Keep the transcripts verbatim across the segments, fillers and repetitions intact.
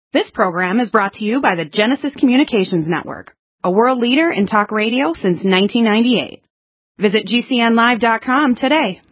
This program is brought to you by the Genesis Communications Network, a world leader in talk radio since nineteen ninety-eight. Visit G C N live dot com today.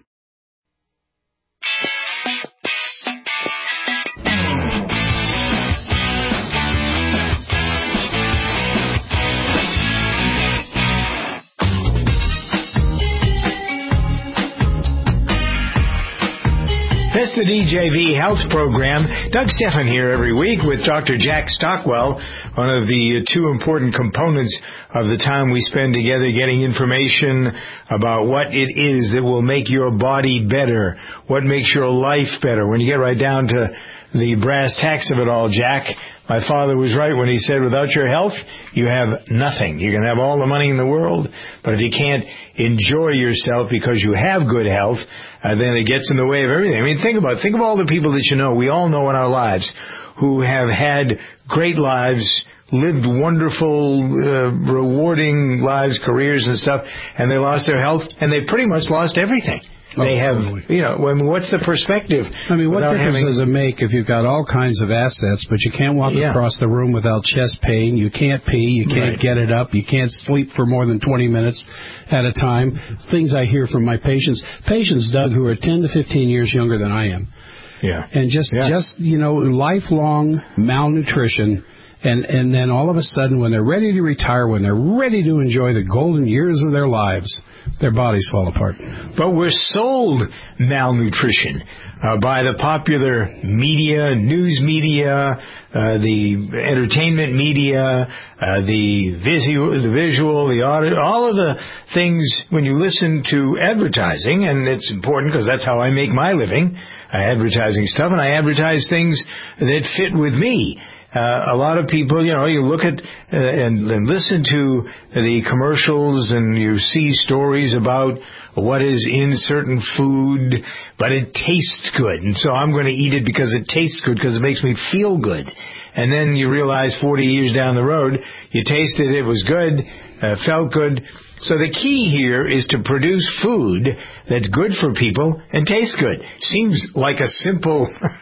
That's the D J V Health Program. Doug Stephan here every week with Doctor Jack Stockwell, one of the two important components of the time we spend together getting information about what it is that will make your body better, what makes your life better. When you get right down to the brass tacks of it all, Jack, my father was right when he said, without your health, you have nothing. You can have all the money in the world, but if you can't enjoy yourself because you have good health, uh, then it gets in the way of everything. I mean, think about it. Think of all the people that you know, we all know in our lives, who have had great lives, lived wonderful, uh, rewarding lives, careers and stuff, and they lost their health, and they pretty much lost everything. Oh, they have, totally. you know, I mean, what's the perspective? I mean, what difference having... does it make if you've got all kinds of assets, but you can't walk yeah. across the room without chest pain, you can't pee, you can't right. get it up, you can't sleep for more than twenty minutes at a time? Things I hear from my patients, patients, Doug, who are ten to fifteen years younger than I am. Yeah. And just, yeah. just you know, lifelong malnutrition. And and then all of a sudden, when they're ready to retire, when they're ready to enjoy the golden years of their lives, their bodies fall apart. But we're sold malnutrition uh, by the popular media, news media, uh, the entertainment media, uh, the visual, the visual, the audio, all of the things when you listen to advertising, and it's important because that's how I make my living, uh, advertising stuff, and I advertise things that fit with me. Uh, a lot of people, you know, you look at uh, and, and listen to the commercials and you see stories about what is in certain food, but it tastes good. And so I'm going to eat it because it tastes good, because it makes me feel good. And then you realize forty years down the road, you tasted it, it was good, uh, felt good. So the key here is to produce food that's good for people and tastes good. Seems like a simple...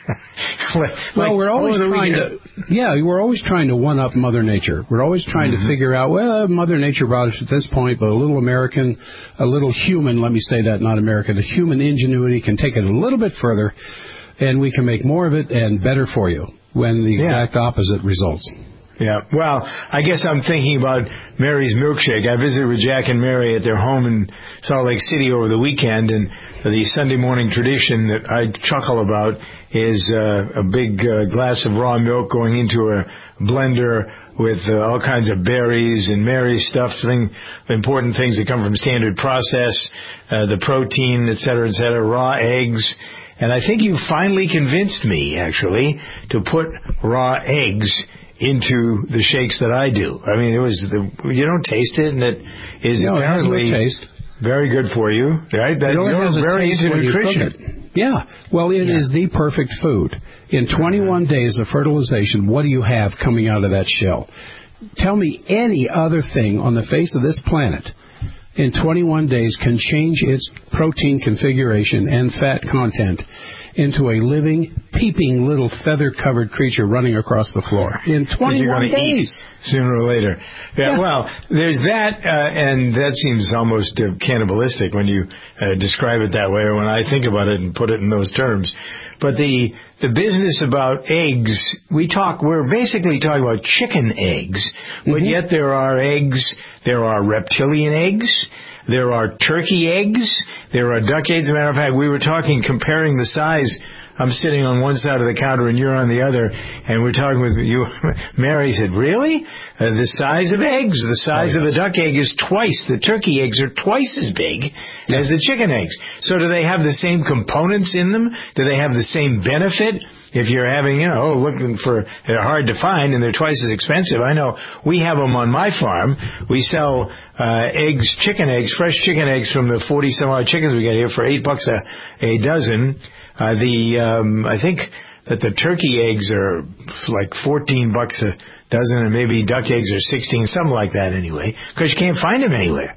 like, well, we're always oh, trying to... Yeah, we're always trying to one-up Mother Nature. We're always trying mm-hmm. to figure out, well, Mother Nature brought us at this point, but a little American, a little human, let me say that, not American, a human ingenuity can take it a little bit further, and we can make more of it and better for you, when the yeah. exact opposite results. Yeah, well, I guess I'm thinking about Mary's Milkshake. I visited with Jack and Mary at their home in Salt Lake City over the weekend, and the Sunday morning tradition that I chuckle about is uh, a big uh, glass of raw milk going into a blender with uh, all kinds of berries and Mary's stuff, thing, important things that come from standard process, uh, the protein, et cetera, et cetera, raw eggs. And I think you finally convinced me, actually, to put raw eggs into the shakes that I do. I mean, it was the, you don't taste it, and it is no, apparently it has no taste. Very good for you, right? That, it only you're has a very taste into when nutrition. You cook it. Yeah, well, it yeah. is the perfect food. In twenty-one days of fertilization, what do you have coming out of that shell? Tell me any other thing on the face of this planet in twenty-one days can change its protein configuration and fat content into a living, peeping little feather-covered creature running across the floor in twenty-one days. Sooner or later. Yeah, yeah. Well, there's that, uh, and that seems almost uh, cannibalistic when you uh, describe it that way, or when I think about it and put it in those terms. But the the business about eggs, we talk, we're basically talking about chicken eggs, but mm-hmm. yet there are eggs, there are reptilian eggs, there are turkey eggs, there are duck eggs. As a matter of fact, we were talking, comparing the size. I'm sitting on one side of the counter and you're on the other, and we're talking with you. Mary said, really? Uh, the size of eggs, the size oh, yes. of the duck egg is twice. The turkey eggs are twice as big yeah. as the chicken eggs. So do they have the same components in them? Do they have the same benefit? If you're having, you know, looking for, they're hard to find and they're twice as expensive. I know we have them on my farm. We sell uh, eggs, chicken eggs, fresh chicken eggs from the forty some odd chickens we get here for eight bucks a, a dozen. Uh, the um, I think that the turkey eggs are like fourteen bucks a dozen, and maybe duck eggs are sixteen, something like that anyway, because you can't find them anywhere.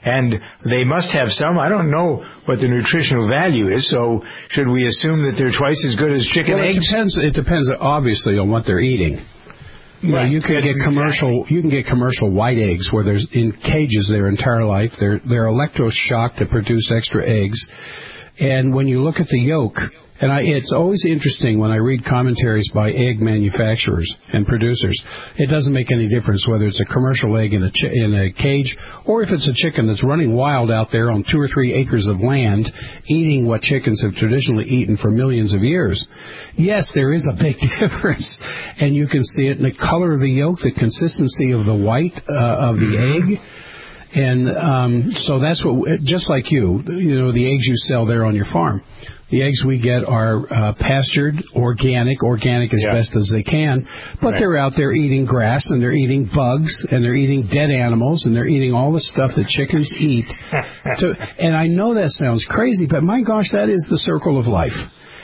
and they must have some. I don't know what the nutritional value is, so should we assume that they're twice as good as chicken well, eggs? It depends, it depends, obviously, on what they're eating. You know, right. you can get commercial. Exactly. You can get commercial white eggs where there's in cages their entire life. They're they're electroshocked to produce extra eggs, and when you look at the yolk, and I, it's always interesting when I read commentaries by egg manufacturers and producers. It doesn't make any difference whether it's a commercial egg in a ch- in a cage or if it's a chicken that's running wild out there on two or three acres of land, eating what chickens have traditionally eaten for millions of years. Yes, there is a big difference, and you can see it in the color of the yolk, the consistency of the white uh, of the egg. And um, so that's what, just like you, you know, the eggs you sell there on your farm. The eggs we get are uh, pastured, organic, organic as yeah. best as they can, but right. they're out there eating grass, and they're eating bugs, and they're eating dead animals, and they're eating all the stuff that chickens eat. to, and I know that sounds crazy, but my gosh, that is the circle of life.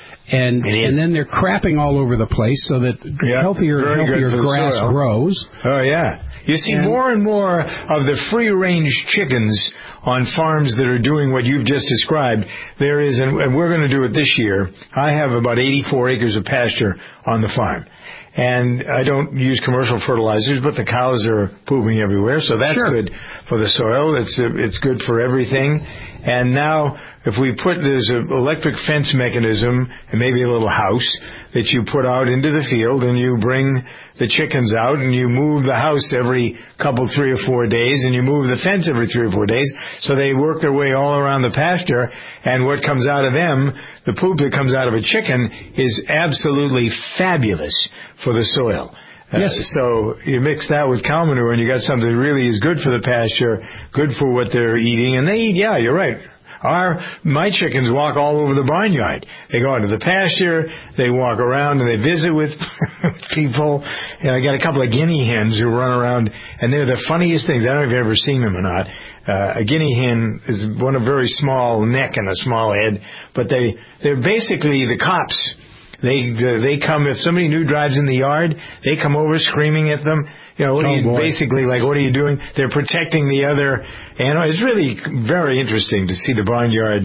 And and then they're crapping all over the place so that yeah, healthier and healthier grass soil. grows. Oh, yeah. You see and more and more of the free-range chickens on farms that are doing what you've just described. There is, and we're going to do it this year, I have about eighty-four acres of pasture on the farm. And I don't use commercial fertilizers, but the cows are pooping everywhere, so that's sure. good for the soil. It's it's good for everything. And now, if we put, there's an electric fence mechanism and maybe a little house that you put out into the field, and you bring the chickens out, and you move the house every couple, three or four days, and you move the fence every three or four days, so they work their way all around the pasture, and what comes out of them, the poop that comes out of a chicken, is absolutely fabulous for the soil. Uh, yes. So you mix that with cow manure, and you got something that really is good for the pasture, good for what they're eating, and they eat, yeah, you're right. Our, my chickens walk all over the barnyard. They go into the pasture, they walk around, and they visit with people. And I got a couple of guinea hens who run around, and they're the funniest things. I don't know if you've ever seen them or not. Uh, a guinea hen is one of very small neck and a small head, but they, they're basically the cops. They uh, they come, if somebody new drives in the yard, they come over screaming at them. You know, what oh, are you, boy. basically, like, what are you doing? They're protecting the other animal. It's really very interesting to see the barnyard,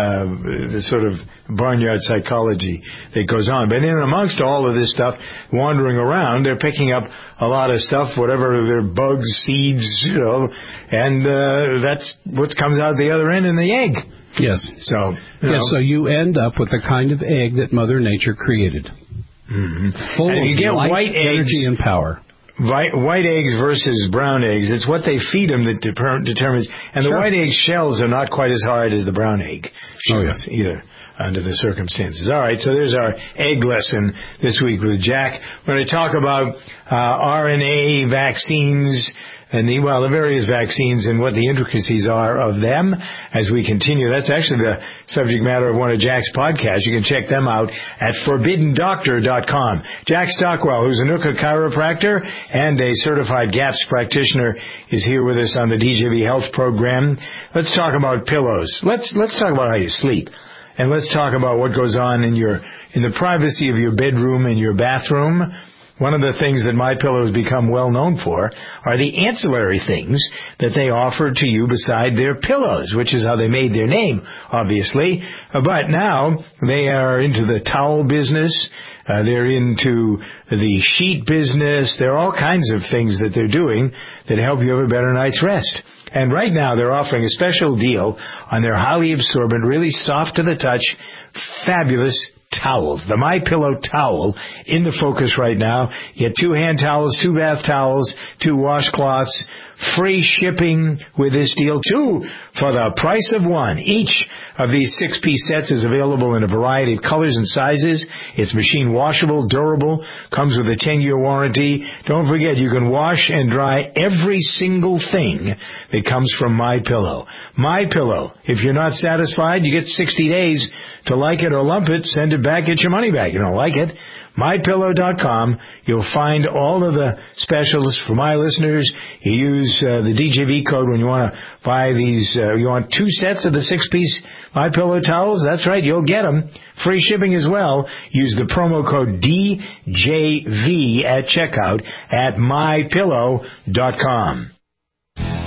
uh, the sort of barnyard psychology that goes on. But in amongst all of this stuff, wandering around, they're picking up a lot of stuff, whatever they're bugs, seeds, you know, and uh, that's what comes out the other end in the egg. Yes. So, you yes, know. so you end up with the kind of egg that Mother Nature created. Mm-hmm. Full and if you of get light, white energy, eggs, and power. White, white eggs versus brown eggs, it's what they feed them that de- determines. And sure. the white egg shells are not quite as hard as the brown egg shells oh, yes. either, under the circumstances. All right, so there's our egg lesson this week with Jack. We're going to talk about uh, R N A vaccines, and the, well, the various vaccines and what the intricacies are of them as we continue. That's actually the subject matter of one of Jack's podcasts. You can check them out at forbidden doctor dot com. Jack Stockwell, who's a Nuka chiropractor and a certified GAPS practitioner, is here with us on the D J V Health program. Let's talk about pillows. Let's, let's talk about how you sleep. And let's talk about what goes on in your, in the privacy of your bedroom and your bathroom. One of the things that MyPillow has become well known for are the ancillary things that they offer to you beside their pillows, which is how they made their name, obviously. But now they are into the towel business. Uh, they're into the sheet business. There are all kinds of things that they're doing that help you have a better night's rest. And right now they're offering a special deal on their highly absorbent, really soft to the touch, fabulous towels. The MyPillow towel in the focus right now. You get two hand towels, two bath towels, two washcloths, free shipping with this deal, two for the price of one. Each of these six-piece sets is available in a variety of colors and sizes. It's machine washable, durable, comes with a ten-year warranty. Don't forget, you can wash and dry every single thing that comes from MyPillow. MyPillow. If you're not satisfied, you get sixty days to like it or lump it, send it back, get your money back. You don't like it, my pillow dot com. You'll find all of the specials for my listeners. You use uh, the D J V code when you want to buy these. Uh, you want two sets of the six-piece MyPillow towels? That's right, you'll get them. Free shipping as well. Use the promo code D J V at checkout at my pillow dot com.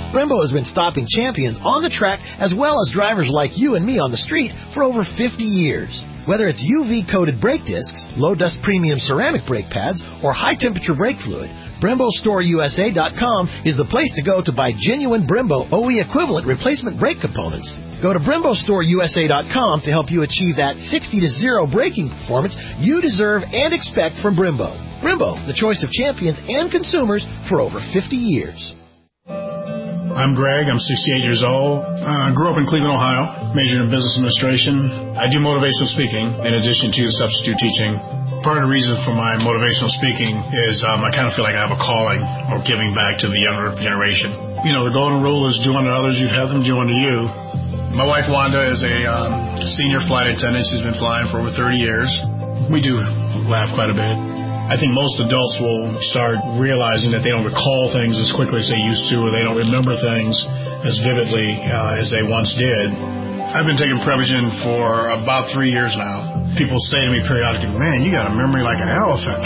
Brembo has been stopping champions on the track as well as drivers like you and me on the street for over fifty years. Whether it's U V-coated brake discs, low-dust premium ceramic brake pads, or high-temperature brake fluid, Brembo Store U S A dot com is the place to go to buy genuine Brembo O E equivalent replacement brake components. Go to Brembo Store U S A dot com to help you achieve that sixty to zero braking performance you deserve and expect from Brembo. Brembo, the choice of champions and consumers for over fifty years. I'm Greg. I'm sixty-eight years old. I uh, grew up in Cleveland, Ohio, majored in business administration. I do motivational speaking in addition to substitute teaching. Part of the reason for my motivational speaking is um, I kind of feel like I have a calling or giving back to the younger generation. You know, the golden rule is do unto others, you'd have them do unto you. My wife, Wanda, is a um, senior flight attendant. She's been flying for over thirty years. We do laugh quite a bit. I think most adults will start realizing that they don't recall things as quickly as they used to, or they don't remember things as vividly uh, as they once did. I've been taking Prevagen for about three years now. People say to me periodically, man, you got a memory like an elephant.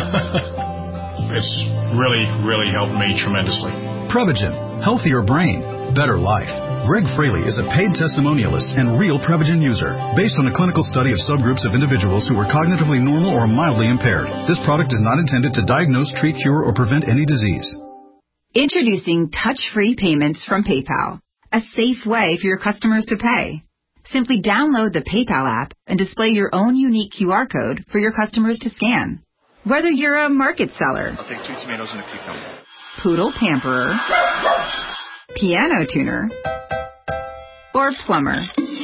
It's really, really helped me tremendously. Prevagen, healthier brain, better life. Greg Fraley is a paid testimonialist and real Prevagen user. Based on a clinical study of subgroups of individuals who were cognitively normal or mildly impaired, this product is not intended to diagnose, treat, cure, or prevent any disease. Introducing touch-free payments from PayPal, a safe way for your customers to pay. Simply download the PayPal app and display your own unique Q R code for your customers to scan. Whether you're a market seller, I'll take two tomatoes and a cucumber, poodle pamperer, piano tuner, or plumber.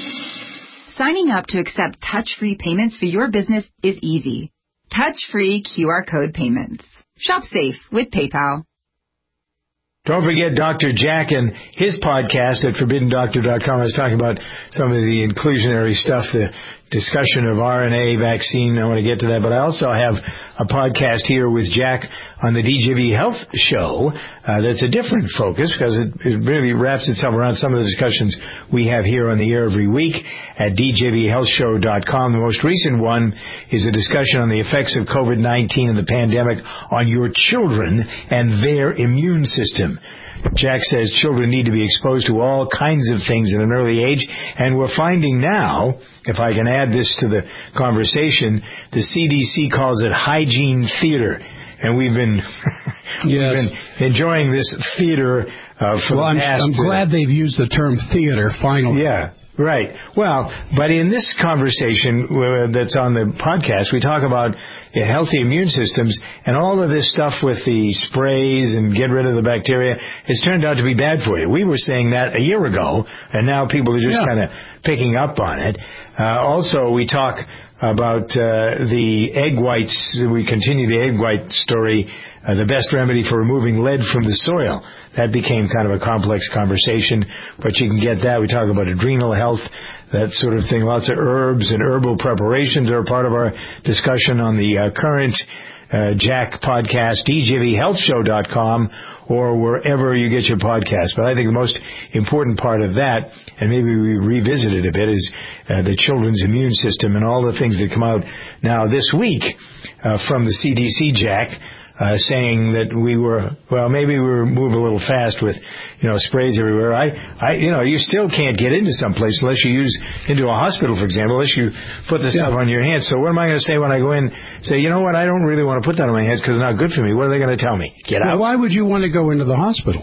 Signing up to accept touch-free payments for your business is easy. Touch-free Q R code payments. Shop safe with PayPal. Don't forget Doctor Jack and his podcast at forbidden doctor dot com. I was talking about some of the inclusionary stuff, the discussion of R N A vaccine. I want to get to that, but I also have a podcast here with Jack on the D J V Health Show uh, that's a different focus because it, it really wraps itself around some of the discussions we have here on the air every week at D J V health show dot com. The most recent one is a discussion on the effects of COVID nineteen and the pandemic on your children and their immune system. Jack says children need to be exposed to all kinds of things at an early age, and we're finding now, if I can add this to the conversation, the C D C calls it hygiene theater, and we've been, yes. we've been enjoying this theater uh, for well, the I'm, past... I'm glad they've used the term theater, finally. Yeah. Right. Well, but in this conversation uh, that's on the podcast, we talk about uh, healthy immune systems, and all of this stuff with the sprays and get rid of the bacteria has turned out to be bad for you. We were saying that a year ago, and now people are just yeah. kind of picking up on it. Uh, also, we talk about uh, the egg whites. We continue the egg white story, uh, the best remedy for removing lead from the soil. That became kind of a complex conversation, but you can get that. We talk about adrenal health, that sort of thing. Lots of herbs and herbal preparations are part of our discussion on the uh, current uh, Jack podcast, D J V health show dot com, or wherever you get your podcast. But I think the most important part of that, and maybe we revisit it a bit, is uh, the children's immune system and all the things that come out now this week uh, from the C D C, Jack. Uh, saying that we were, well, maybe we were moving a little fast with, you know, sprays everywhere. I, I, you know, you still can't get into some place unless you use, into a hospital, for example, unless you put the stuff yeah. on your hands. So what am I going to say when I go in, say, you know what, I don't really want to put that on my hands because it's not good for me. What are they going to tell me? Get out. Well, why would you want to go into the hospital?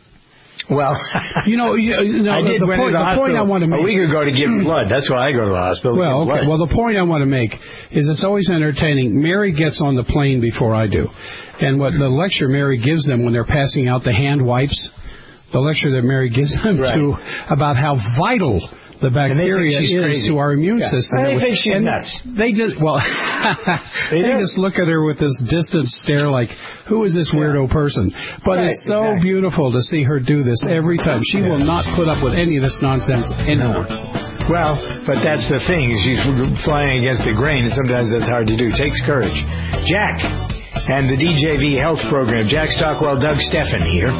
Well, you know, you, no, I did the, went point, to the, the hospital point I want to make a week ago to give blood. That's why I go to the hospital. Well, okay. Well, the point I want to make is it's always entertaining. Mary gets on the plane before I do, and what the lecture Mary gives them when they're passing out the hand wipes, the lecture that Mary gives them right. to about how vital the bacteria is crazy. To our immune yeah. system. They think she's nuts. They just well, they, they just look at her with this distant stare, like, "Who is this weirdo yeah. person?" But right, it's so exactly. beautiful to see her do this every time. She yeah. will not put up with any of this nonsense anymore. No. Well, but that's the thing. She's flying against the grain, and sometimes that's hard to do. It takes courage. Jack and the D J V Health Program. Jack Stockwell, Doug Steffen here.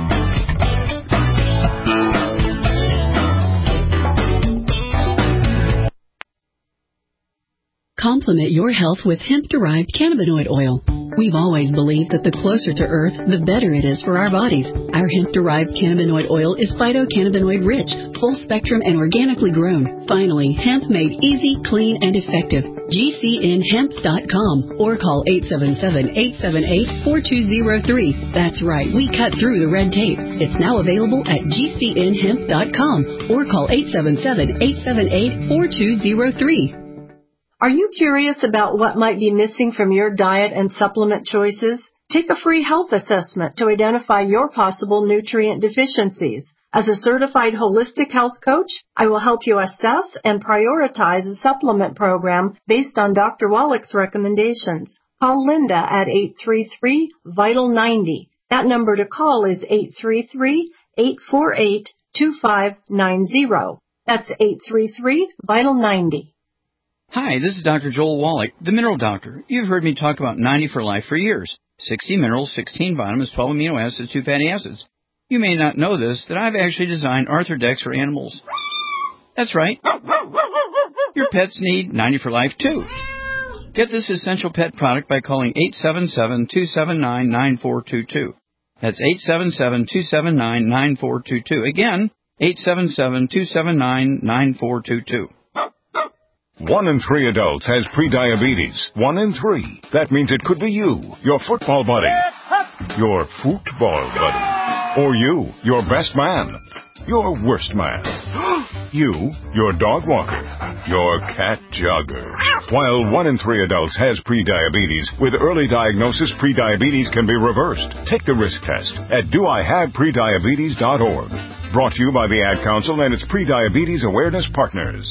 Complement your health with hemp-derived cannabinoid oil. We've always believed that the closer to Earth, the better it is for our bodies. Our hemp-derived cannabinoid oil is phytocannabinoid-rich, full-spectrum, and organically grown. Finally, hemp made easy, clean, and effective. G C N hemp dot com or call eight seven seven, eight seven eight, four two zero three. That's right, we cut through the red tape. It's now available at G C N hemp dot com or call eight seven seven, eight seven eight, four two zero three. Are you curious about what might be missing from your diet and supplement choices? Take a free health assessment to identify your possible nutrient deficiencies. As a certified holistic health coach, I will help you assess and prioritize a supplement program based on Doctor Wallach's recommendations. Call Linda at eight three three, vital ninety. That number to call is eight three three, eight four eight, two five nine zero. That's eight three three, vital ninety. Hi, this is Doctor Joel Wallach, the Mineral Doctor. You've heard me talk about ninety for Life for years. sixty minerals, sixteen vitamins, twelve amino acids, two fatty acids. You may not know this, that I've actually designed Arthrodex for animals. That's right. Your pets need ninety for Life, too. Get this essential pet product by calling eight seven seven, two seven nine, nine four two two. That's eight seven seven, two seven nine, nine four two two. Again, eight seven seven, two seven nine, nine four two two. One in three adults has prediabetes. One in three. That means it could be you, your football buddy, your football buddy, or you, your best man, your worst man, you, your dog walker, your cat jogger. While one in three adults has prediabetes, with early diagnosis, prediabetes can be reversed. Take the risk test at do I have prediabetes dot org. Brought to you by the Ad Council and its Prediabetes Awareness Partners.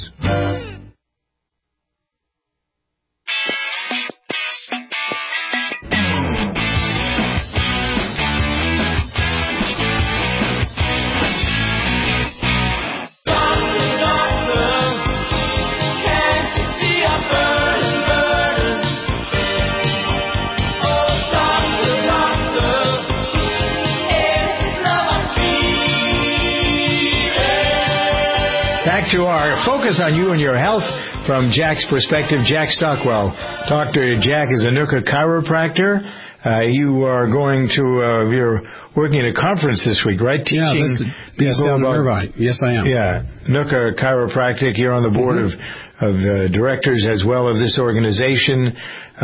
To our Focus on You and Your Health from Jack's perspective. Jack Stockwell. Doctor Jack is a Nooka chiropractor. Uh, you are going to, uh, you're working at a conference this week, right? Teaching yeah, this is, yes, down in Irvine. Yes, I am. Yeah, Nooka Chiropractic. You're on the board mm-hmm. of, of uh, directors as well of this organization.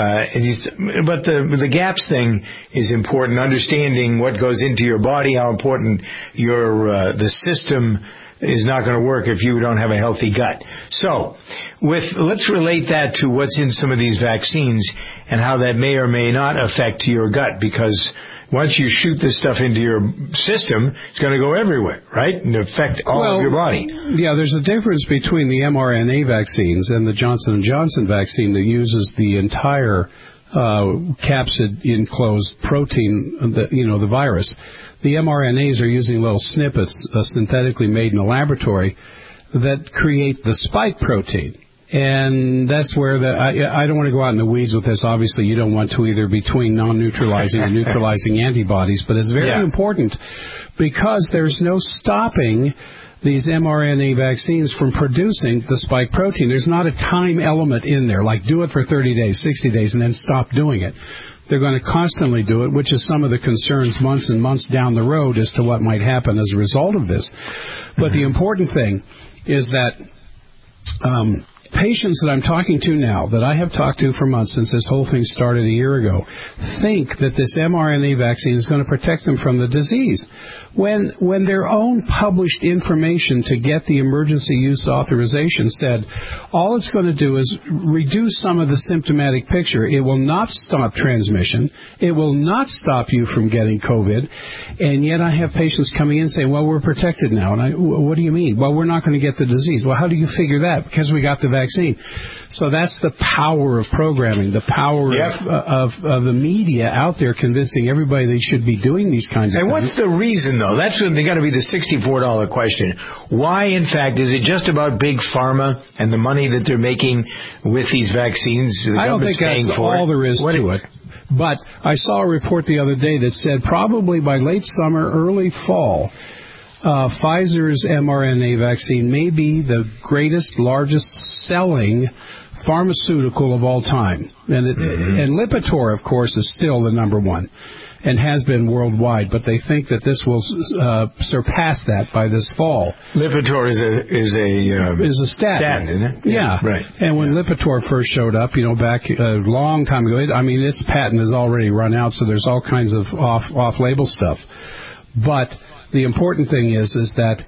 Uh, but the the gaps thing is important. Understanding what goes into your body, how important your uh, the system is not going to work if you don't have a healthy gut. So, with let's relate that to what's in some of these vaccines and how that may or may not affect your gut, because once you shoot this stuff into your system, it's going to go everywhere, right? And affect all well, of your body. Yeah, there's a difference between the mRNA vaccines and the Johnson and Johnson vaccine that uses the entire uh, capsid-enclosed protein, the, you know, the virus. The mRNAs are using little snippets uh, synthetically made in the laboratory that create the spike protein. And that's where the, I, I don't want to go out in the weeds with this. Obviously, you don't want to either between non-neutralizing and neutralizing antibodies, but it's very yeah. important because there's no stopping these mRNA vaccines from producing the spike protein. There's not a time element in there, like do it for thirty days, sixty days, and then stop doing it. They're going to constantly do it, which is some of the concerns months and months down the road as to what might happen as a result of this. But the important thing is that um, patients that I'm talking to now, that I have talked to for months since this whole thing started a year ago, think that this mRNA vaccine is going to protect them from the disease. When when their own published information to get the emergency use authorization said all it's going to do is reduce some of the symptomatic picture. It will not stop transmission. It will not stop you from getting COVID. And yet I have patients coming in saying, well, we're protected now. And I, what do you mean? Well, we're not going to get the disease. Well, how do you figure that? Because we got the vaccine. So that's the power of programming, the power yep. of, of of the media out there convincing everybody they should be doing these kinds of and things. And what's the reason, though? That's got to be the sixty-four dollars question. Why, in fact, is it just about big pharma and the money that they're making with these vaccines? The I don't think that's all there is what to it. But I saw a report the other day that said probably by late summer, early fall, Uh, Pfizer's mRNA vaccine may be the greatest, largest selling pharmaceutical of all time. And, it, mm-hmm. and Lipitor, of course, is still the number one and has been worldwide, but they think that this will uh, surpass that by this fall. Lipitor is a is a um, is a statin, statin, isn't it? Yeah, right. And when yeah. Lipitor first showed up, you know, back a long time ago, it, I mean, its patent has already run out, so there's all kinds of off off label stuff. But the important thing is is that.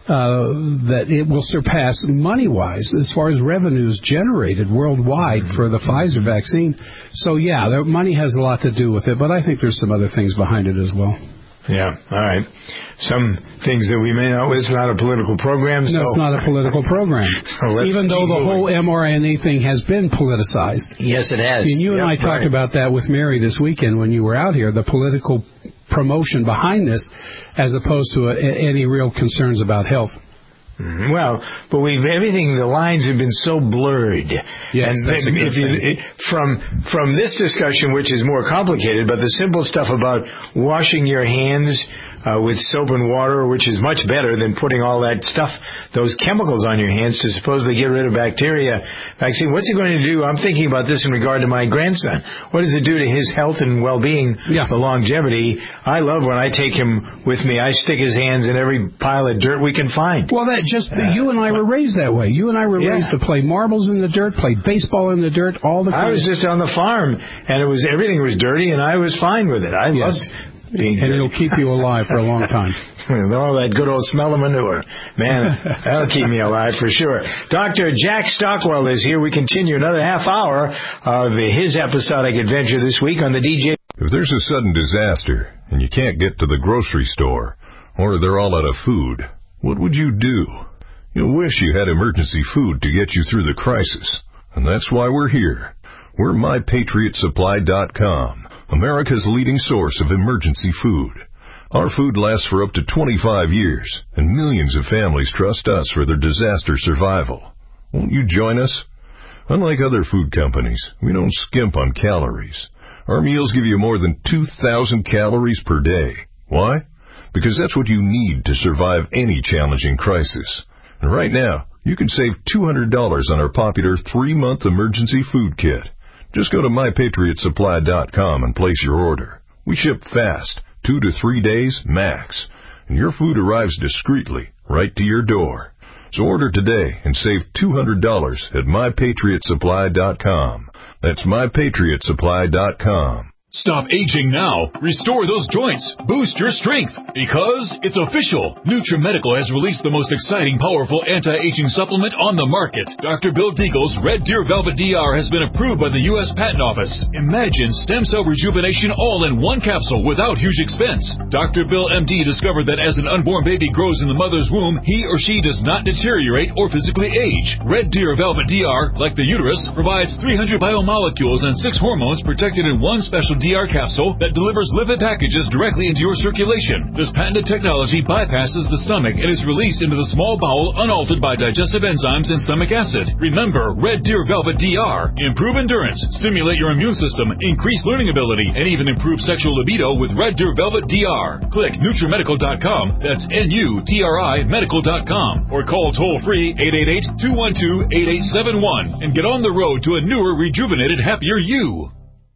Uh, that it will surpass money-wise as far as revenues generated worldwide for the Pfizer vaccine. So, yeah, the money has a lot to do with it, but I think there's some other things behind it as well. Yeah, all right. Some things that we may know, it's not a political program. So. No, it's not a political program. So even though the moving. whole mRNA thing has been politicized. Yes, it has. And you yep, and I right. talked about that with Mary this weekend when you were out here, the political promotion behind this as opposed to a, any real concerns about health. Mm-hmm. Well, but we've everything. The lines have been so blurred. Yes, and that's a good if you, it, from from this discussion, which is more complicated, but the simple stuff about washing your hands uh, with soap and water, which is much better than putting all that stuff, those chemicals on your hands to supposedly get rid of bacteria. Vaccine. What's it going to do? I'm thinking about this in regard to my grandson. What does it do to his health and well-being? Yeah. The longevity. I love when I take him with me. I stick his hands in every pile of dirt we can find. Well, that. Just uh, you and I were raised that way. You and I were yeah. raised to play marbles in the dirt, play baseball in the dirt, all the. I was just on the farm, and it was everything was dirty, and I was fine with it. I yes. loved being and dirty. It'll keep you alive for a long time. All that good old smell of manure, man, that'll keep me alive for sure. Doctor Jack Stockwell is here. We continue another half hour of his episodic adventure this week on the D J. If there's a sudden disaster and you can't get to the grocery store, or they're all out of food, what would you do? You'll wish you had emergency food to get you through the crisis. And that's why we're here. We're My Patriot Supply dot com, America's leading source of emergency food. Our food lasts for up to twenty-five years, and millions of families trust us for their disaster survival. Won't you join us? Unlike other food companies, we don't skimp on calories. Our meals give you more than two thousand calories per day. Why? Because that's what you need to survive any challenging crisis. And right now, you can save two hundred dollars on our popular three-month emergency food kit. Just go to My Patriot Supply dot com and place your order. We ship fast, two to three days max, and your food arrives discreetly right to your door. So order today and save two hundred dollars at My Patriot Supply dot com. That's My Patriot Supply dot com. Stop aging now. Restore those joints. Boost your strength. Because it's official. NutriMedical has released the most exciting, powerful anti-aging supplement on the market. Doctor Bill Deagle's Red Deer Velvet D R has been approved by the U S Patent Office. Imagine stem cell rejuvenation all in one capsule without huge expense. Doctor Bill M D discovered that as an unborn baby grows in the mother's womb, he or she does not deteriorate or physically age. Red Deer Velvet D R, like the uterus, provides three hundred biomolecules and six hormones protected in one special D R capsule that delivers lipid packages directly into your circulation. This patented technology bypasses the stomach and is released into the small bowel unaltered by digestive enzymes and stomach acid. Remember, Red Deer Velvet D R. Improve endurance, stimulate your immune system, increase learning ability, and even improve sexual libido with Red Deer Velvet D R. Click NutriMedical dot com, that's N U T R I Medical dot com, or call toll-free eight eight eight, two one two, eight eight seven one and get on the road to a newer, rejuvenated, happier you.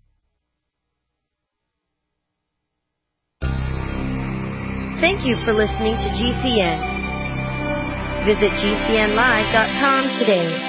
Thank you for listening to G C N. Visit G C N live dot com today.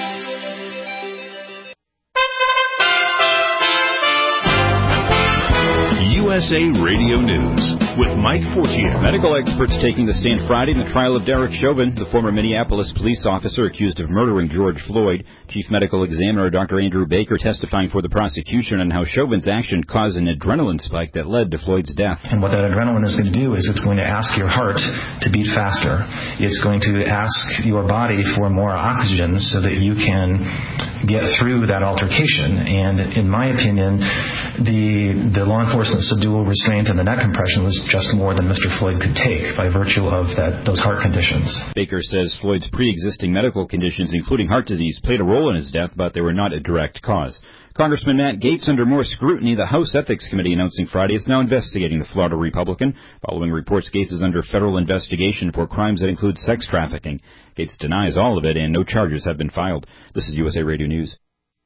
U S A Radio News with Mike Fortier. Medical experts taking the stand Friday in the trial of Derek Chauvin, the former Minneapolis police officer accused of murdering George Floyd. Chief Medical Examiner Doctor Andrew Baker testifying for the prosecution on how Chauvin's action caused an adrenaline spike that led to Floyd's death. And what that adrenaline is going to do is it's going to ask your heart to beat faster. It's going to ask your body for more oxygen so that you can get through that altercation. And in my opinion, the the law enforcement subdual restraint and the neck compression was just more than Mister Floyd could take by virtue of that those heart conditions. Baker says Floyd's pre-existing medical conditions, including heart disease, played a role in his death, but they were not a direct cause. Congressman Matt Gaetz under more scrutiny. The House Ethics Committee announcing Friday it's now investigating the Florida Republican. Following reports, Gaetz is under federal investigation for crimes that include sex trafficking. Gaetz denies all of it, and no charges have been filed. This is U S A Radio News.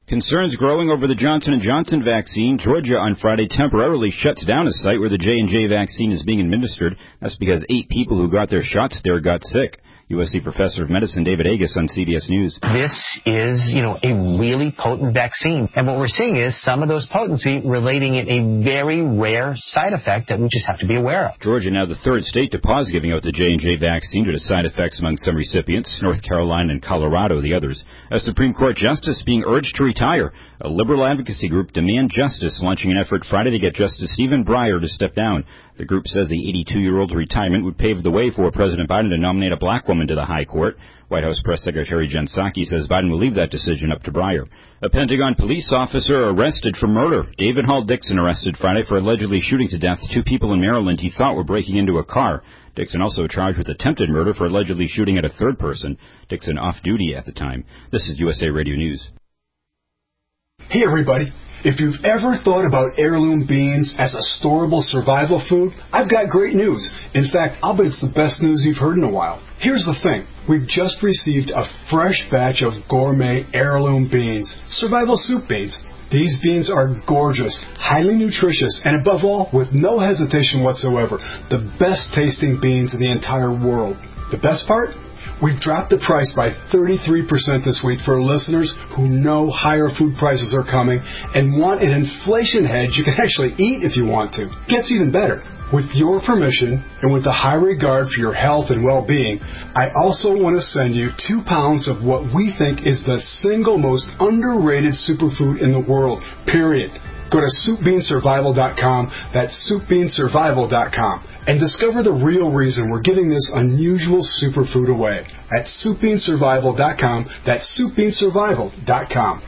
Concerns growing over the Johnson and Johnson vaccine. Georgia on Friday temporarily shuts down a site where the J and J vaccine is being administered. That's because eight people who got their shots there got sick. U S C Professor of Medicine David Agus on C B S News. This is, you know, a really potent vaccine. And what we're seeing is some of those potency relating in a very rare side effect that we just have to be aware of. Georgia now the third state to pause giving out the J and J vaccine due to side effects among some recipients. North Carolina and Colorado the others. A Supreme Court justice being urged to retire. A liberal advocacy group, Demand Justice, launching an effort Friday to get Justice Stephen Breyer to step down. The group says the eighty-two-year-old's retirement would pave the way for President Biden to nominate a black woman to the High Court. White House Press Secretary Jen Psaki says Biden will leave that decision up to Breyer. A Pentagon police officer arrested for murder. David Hall Dixon arrested Friday for allegedly shooting to death two people in Maryland he thought were breaking into a car. Dixon also charged with attempted murder for allegedly shooting at a third person. Dixon off duty at the time. This is U S A Radio News. Hey everybody. If you've ever thought about heirloom beans as a storable survival food, I've got great news. In fact, I'll bet it's the best news you've heard in a while. Here's the thing. We've just received a fresh batch of gourmet heirloom beans, survival soup beans. These beans are gorgeous, highly nutritious, and above all, with no hesitation whatsoever, the best tasting beans in the entire world. The best part? We've dropped the price by thirty-three percent this week for listeners who know higher food prices are coming and want an inflation hedge you can actually eat if you want to. Gets even better. With your permission and with the high regard for your health and well-being, I also want to send you two pounds of what we think is the single most underrated superfood in the world, period. Go to soup bean survival dot com, that's soup bean survival dot com, and discover the real reason we're giving this unusual superfood away at soup bean survival dot com, that's soup bean survival dot com.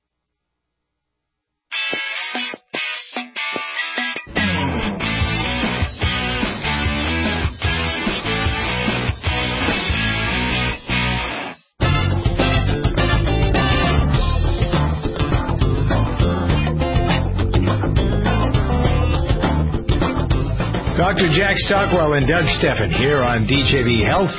Doctor Jack Stockwell and Doug Steffen here on D J V Health.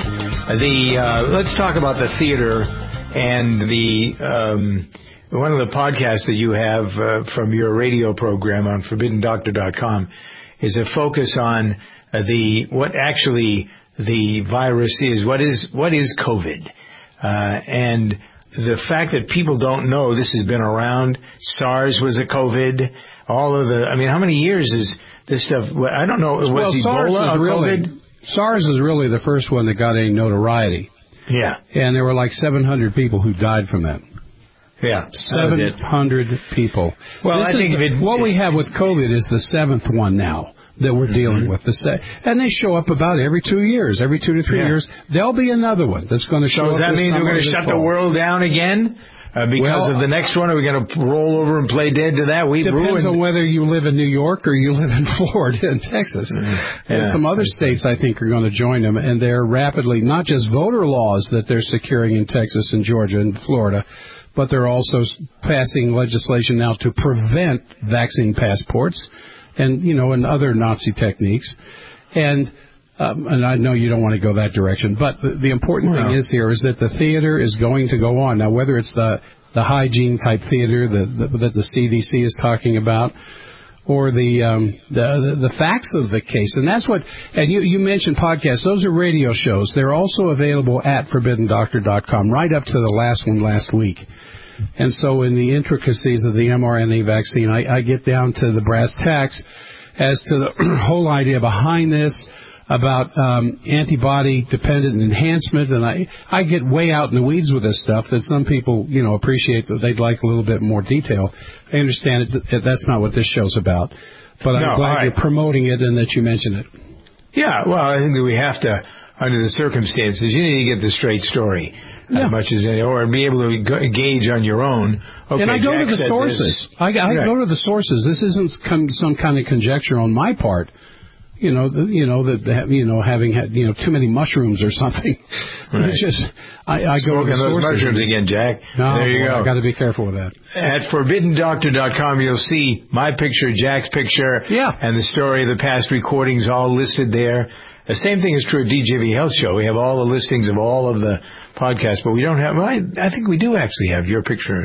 The uh, let's talk about the theater and the um, one of the podcasts that you have uh, from your radio program on forbidden doctor dot com is a focus on uh, the what actually the virus is. What is what is COVID? Uh, and the fact that people don't know this has been around. SARS was a COVID. All of the, I mean, how many years is this stuff? I don't know. Was well, SARS Ebola was really, COVID? SARS is really the first one that got any notoriety. Yeah. And there were like seven hundred people who died from that. Yeah. seven hundred people. Well, this I think the, it, what we have with COVID is the seventh one now that we're dealing mm-hmm. with. The se- and they show up about every two years, every two to three yeah. years. There'll be another one that's going to show so up. Does that mean we're going to shut fall. the world down again? Uh, because well, of the next one, are we going to roll over and play dead to that? We depends ruined... on whether you live in New York or you live in Florida and Texas. Mm-hmm. Yeah. And some other states, I think, are going to join them. And they're rapidly, not just voter laws that they're securing in Texas and Georgia and Florida, but they're also passing legislation now to prevent vaccine passports and, you know, and other Nazi techniques. And... Um, and I know you don't want to go that direction, but the, the important well, thing is here is that the theater is going to go on. Now, whether it's the, the hygiene-type theater that the, that the C D C is talking about or the, um, the, the the facts of the case, and that's what, and you, you mentioned podcasts. Those are radio shows. They're also available at forbidden doctor dot com, right up to the last one last week. And so in the intricacies of the mRNA vaccine, I, I get down to the brass tacks as to the whole idea behind this, about um, antibody-dependent enhancement, and I, I get way out in the weeds with this stuff that some people, you know, appreciate that they'd like a little bit more detail. I understand it, that that's not what this show's about, but I'm no, glad right. you're promoting it and that you mention it. Yeah, well, I think that we have to, under the circumstances, you need to get the straight story yeah. as much as any, or be able to gauge on your own. Okay, and I go Jack to the sources. I, I right. go to the sources. This isn't some kind of conjecture on my part. You know, the, you know that you know having had you know too many mushrooms or something. Right. It's just I, I go to the those sources. mushrooms again, Jack. No, there you boy, go. I got to be careful with that. At forbidden doctor dot com, you'll see my picture, Jack's picture, yeah. and the story of the past recordings all listed there. The same thing is true of D J V Health Show. We have all the listings of all of the podcasts, but we don't have. Well, I, I think we do actually have your picture and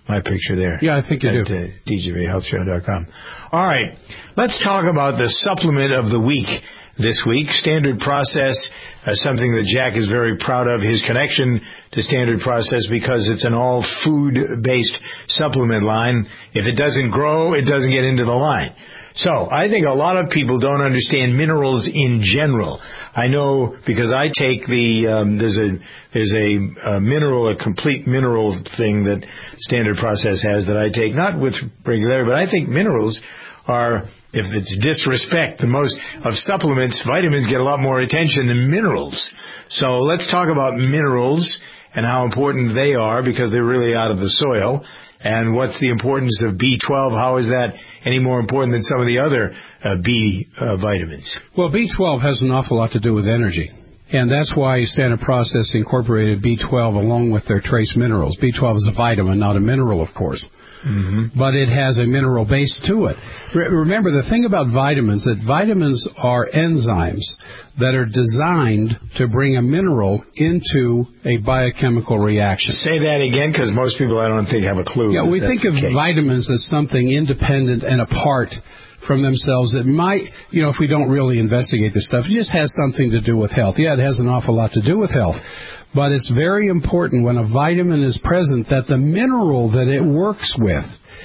my picture there. Yeah, I think you at, do. Uh, D J V health show dot com. All right, let's talk about the supplement of the week this week. Standard Process, uh, something that Jack is very proud of, his connection to Standard Process, because it's an all-food-based supplement line. If it doesn't grow, it doesn't get into the line. So I think a lot of people don't understand minerals in general. I know because I take the um, there's a there's a, a mineral a complete mineral thing that Standard Process has that I take, not with regularity, but I think minerals are, if it's disrespect, the most of supplements, vitamins get a lot more attention than minerals. So let's talk about minerals and how important they are, because they're really out of the soil. And what's the importance of B twelve? How is that any more important than some of the other uh, B uh, vitamins? Well, B twelve has an awful lot to do with energy. And that's why Standard Process incorporated B twelve along with their trace minerals. B twelve is a vitamin, not a mineral, of course. Mm-hmm. But it has a mineral base to it. Re- remember, the thing about vitamins, that vitamins are enzymes that are designed to bring a mineral into a biochemical reaction. Say that again, because most people, I don't think, have a clue. Yeah, we think of vitamins as something independent and apart from themselves that might, you know, if we don't really investigate this stuff, it just has something to do with health. Yeah, it has an awful lot to do with health. But it's very important when a vitamin is present that the mineral that it works with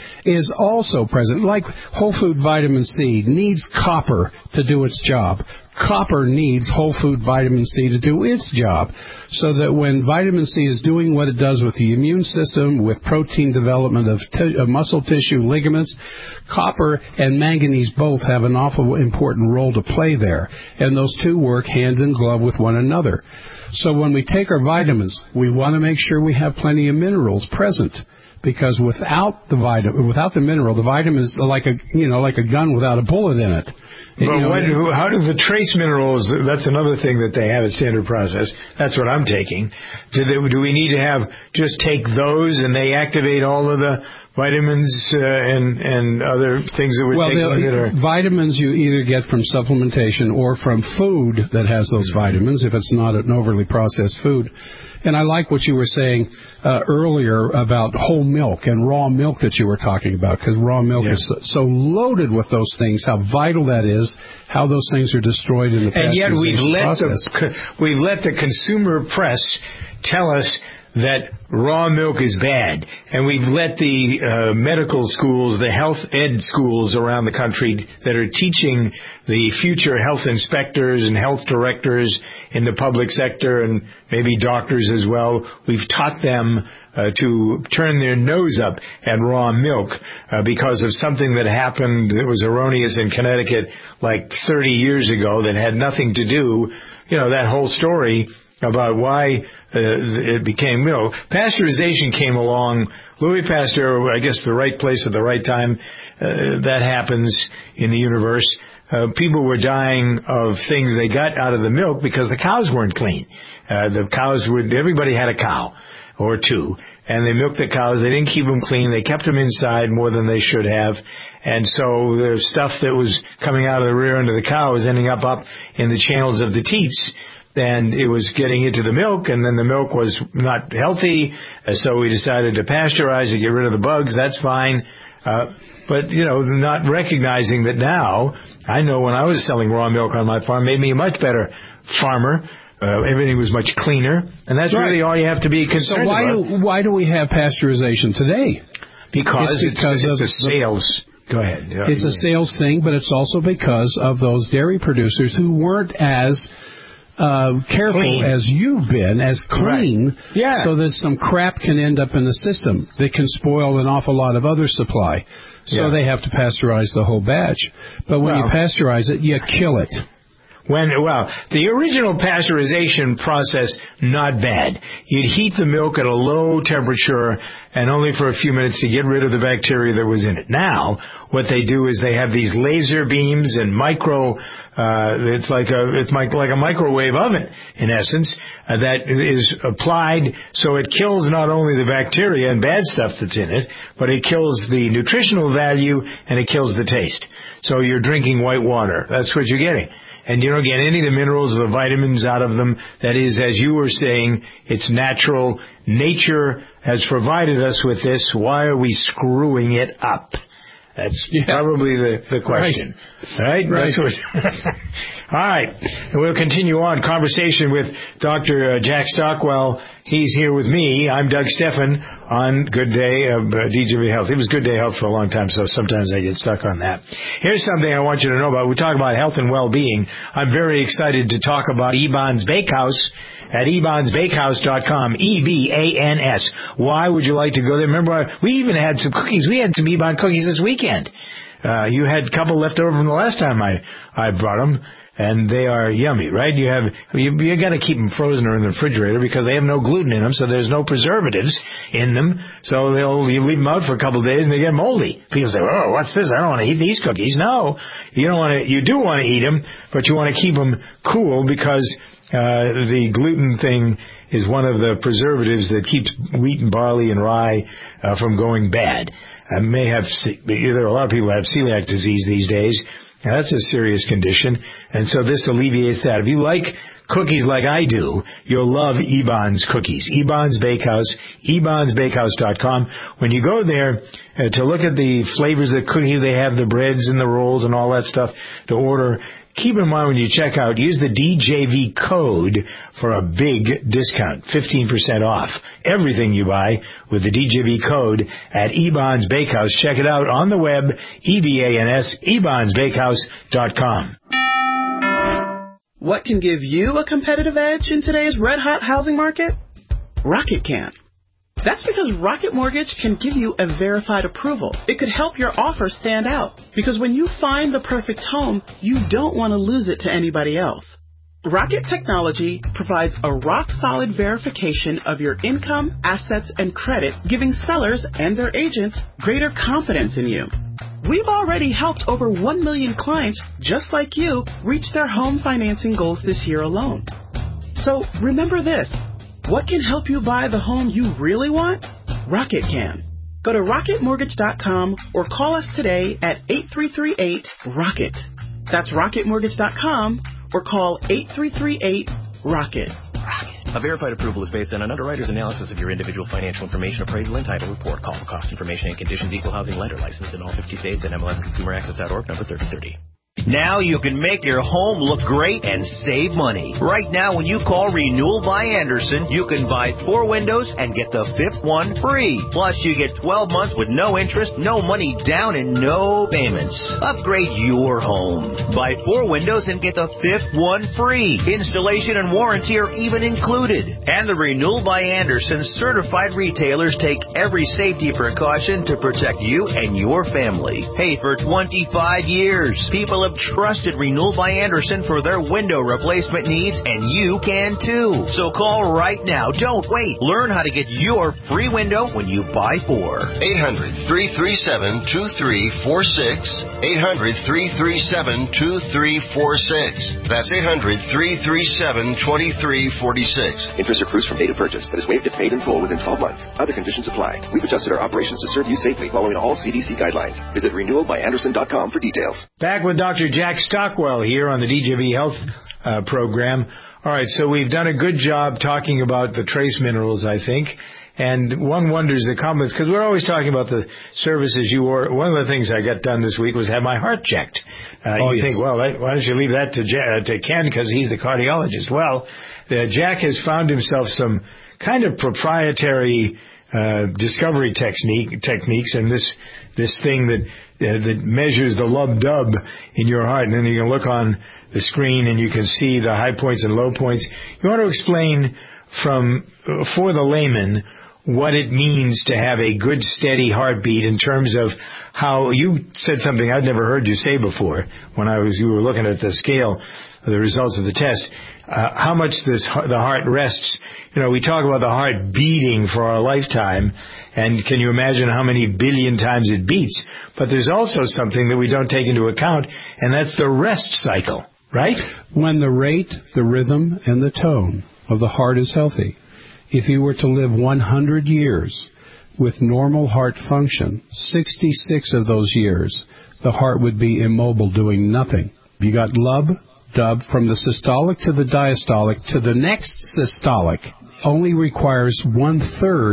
is also present. Like whole food vitamin C needs copper to do its job. Copper needs whole food vitamin C to do its job. So that when vitamin C is doing what it does with the immune system, with protein development of, t- of muscle tissue, ligaments, copper and manganese both have an awful important role to play there. And those two work hand in glove with one another. So when we take our vitamins, we want to make sure we have plenty of minerals present, because without the vitamin, without the mineral, the vitamin is like a you know like a gun without a bullet in it. But you know, what, how do the trace minerals? That's another thing that they have at Standard Process. That's what I'm taking. Do, they, do we need to have just take those and they activate all of the vitamins uh, and and other things that we're well, taking? That are... vitamins you either get from supplementation or from food that has those vitamins, if it's not an overly processed food. And I like what you were saying uh, earlier about whole milk and raw milk that you were talking about, because raw milk yeah. is so, so loaded with those things, how vital that is, how those things are destroyed in the and yet we've let process. the we've let the consumer press tell us that raw milk is bad, and we've let the uh, medical schools, the health ed schools around the country that are teaching the future health inspectors and health directors in the public sector, and maybe doctors as well, we've taught them uh, to turn their nose up at raw milk uh, because of something that happened that was erroneous in Connecticut like thirty years ago that had nothing to do, you know, that whole story about why uh, it became, you know, pasteurization came along. Louis Pasteur, I guess the right place at the right time. Uh, that happens in the universe. Uh, people were dying of things they got out of the milk because the cows weren't clean. Uh, the cows would, everybody had a cow or two, and they milked the cows. They didn't keep them clean. They kept them inside more than they should have. And so the stuff that was coming out of the rear end of the cow was ending up up in the channels of the teats. And it was getting into the milk, and then the milk was not healthy, so we decided to pasteurize it, get rid of the bugs. That's fine. Uh, but, you know, not recognizing that now, I know when I was selling raw milk on my farm, made me a much better farmer. Uh, everything was much cleaner, and that's right. Really all you have to be concerned so why about. Do, why do we have pasteurization today? Because it's, because it's, it's a sales... Go ahead. Yeah, it's a sales thing, but it's also because of those dairy producers who weren't as... Uh, careful clean. as you've been, as clean, right. yeah. so that some crap can end up in the system that can spoil an awful lot of other supply. So yeah. they have to pasteurize the whole batch. But when well, you pasteurize it, you kill it. When well, the original pasteurization process, not bad. You'd heat the milk at a low temperature and only for a few minutes to get rid of the bacteria that was in it. Now, what they do is they have these laser beams and micro. Uh, it's like a it's like like a microwave oven in essence uh, that is applied so it kills not only the bacteria and bad stuff that's in it, but it kills the nutritional value and it kills the taste. So you're drinking white water. That's what you're getting. And you don't get any of the minerals or the vitamins out of them. That is, as you were saying, it's natural. Nature has provided us with this. Why are we screwing it up? That's yeah. probably the, the question. Right? Right? right. That's what All right. And we'll continue on. Conversation with Doctor Uh, Jack Stockwell. He's here with me. I'm Doug Steffen on Good Day of uh, D J V Health. It was Good Day Health for a long time, so sometimes I get stuck on that. Here's something I want you to know about. We talk about health and well-being. I'm very excited to talk about Eban's Bakehouse at ebans bakehouse dot com. E B A N S. Why would you like to go there? Remember, we even had some cookies. We had some Eban cookies this weekend. Uh, you had a couple left over from the last time I, I brought them. And they are yummy, right? You have you, you got to keep them frozen or in the refrigerator because they have no gluten in them, so there's no preservatives in them. So they'll you leave them out for a couple of days and they get moldy. People say, "Oh, what's this? I don't want to eat these cookies." No, you don't want to. You do want to eat them, but you want to keep them cool because uh, the gluten thing is one of the preservatives that keeps wheat and barley and rye uh, from going bad. I may have there are a lot of people who have celiac disease these days. Now, that's a serious condition, and so this alleviates that. If you like cookies like I do, you'll love Eban's cookies. Eban's Bakehouse, ebans bakehouse dot com. When you go there uh, to look at the flavors of the cookies, they have the breads and the rolls and all that stuff to order. Keep in mind when you check out, use the D J V code for a big discount, fifteen percent off everything you buy with the D J V code at Eban's Bakehouse. Check it out on the web, E B A N S, ebans bakehouse dot com. What can give you a competitive edge in today's red-hot housing market? Rocket can. That's because Rocket Mortgage can give you a verified approval. It could help your offer stand out. Because when you find the perfect home, you don't want to lose it to anybody else. Rocket Technology provides a rock-solid verification of your income, assets, and credit, giving sellers and their agents greater confidence in you. We've already helped over one million clients just like you reach their home financing goals this year alone. So remember this. What can help you buy the home you really want? Rocket can. Go to rocket mortgage dot com or call us today at eight three three eight, ROCKET. That's rocket mortgage dot com or call eight three three eight, ROCKET. A verified approval is based on an underwriter's analysis of your individual financial information, appraisal, and title report. Call for cost information and conditions. Equal housing lender licensed in all fifty states and M L S consumer access dot org, number thirty thirty. Now you can make your home look great and save money. Right now, when you call Renewal by Andersen, you can buy four windows and get the fifth one free. Plus, you get twelve months with no interest, no money down, and no payments. Upgrade your home. Buy four windows and get the fifth one free. Installation and warranty are even included. And the Renewal by Andersen certified retailers take every safety precaution to protect you and your family. Hey, for twenty-five years, people have trusted Renewal by Andersen for their window replacement needs, and you can too. So call right now. Don't wait. Learn how to get your free window when you buy four. eight hundred, three three seven, two three four six. eight hundred, three three seven, two three four six. That's eight hundred, three three seven, two three four six. Interest accrues from date of purchase, but is waived if paid in full within twelve months. Other conditions apply. We've adjusted our operations to serve you safely following all C D C guidelines. Visit renewal by andersen dot com for details. Back with Doctor Jack Stockwell here on the D J V Health uh, program. All right, so we've done a good job talking about the trace minerals, I think. And one wonders the comments, because we're always talking about the services you order. One of the things I got done this week was have my heart checked. Uh, oh, you yes. think, well, why don't you leave that to, uh, to Ken because he's the cardiologist? Well, uh, Jack has found himself some kind of proprietary uh, discovery technique techniques, and this this thing that uh, that measures the lub-dub in your heart, and then you can look on the screen and you can see the high points and low points. You want to explain from uh, for the layman what it means to have a good, steady heartbeat in terms of how you said something I'd never heard you say before when I was you were looking at the scale, the results of the test. Uh, how much this the heart rests. You know, we talk about the heart beating for our lifetime, and can you imagine how many billion times it beats? But there's also something that we don't take into account, and that's the rest cycle, right? When the rate, the rhythm, and the tone of the heart is healthy. If you were to live one hundred years with normal heart function, sixty-six of those years, the heart would be immobile, doing nothing. You got lub, dub, from the systolic to the diastolic to the next systolic, only requires one-third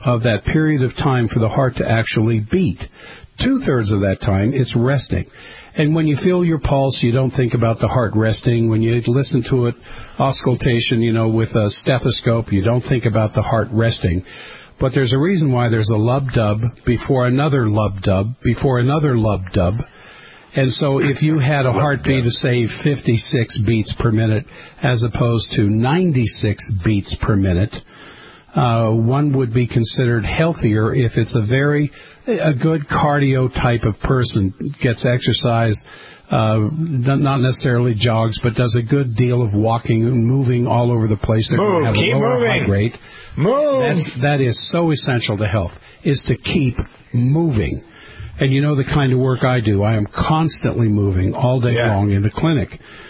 of that period of time for the heart to actually beat. Two-thirds of that time, it's resting. And when you feel your pulse, you don't think about the heart resting. When you listen to it, auscultation, you know, with a stethoscope, you don't think about the heart resting. But there's a reason why there's a lub-dub before another lub-dub before another lub-dub. And so if you had a heartbeat of, say, fifty-six beats per minute as opposed to ninety-six beats per minute, uh, one would be considered healthier if it's a very, a good cardio type of person, gets exercise, uh, not necessarily jogs, but does a good deal of walking and moving all over the place. They're Move, have keep a lower moving. heart rate. Move. That's, that is so essential to health, is to keep moving. And you know the kind of work I do. I am constantly moving all day yeah. long in the clinic.